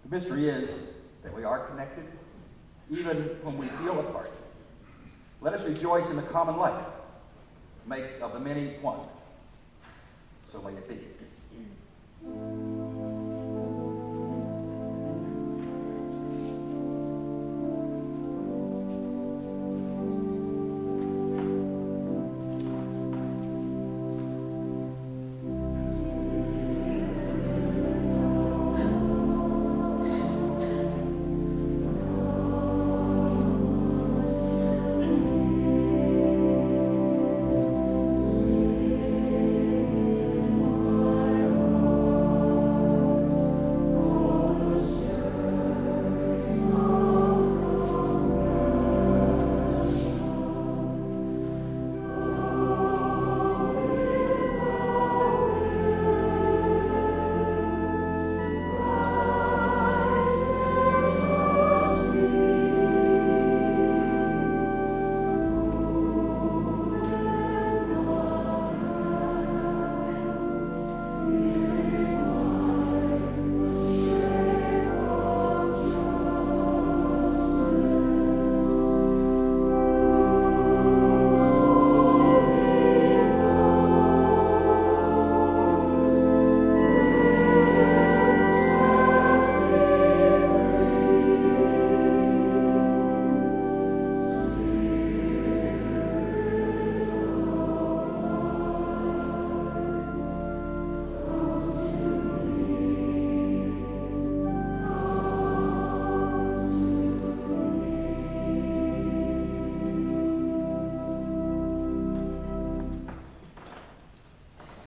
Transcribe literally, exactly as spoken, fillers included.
The mystery is that we are connected, even when we feel apart. Let us rejoice in the common life, makes of the many one. So may it be.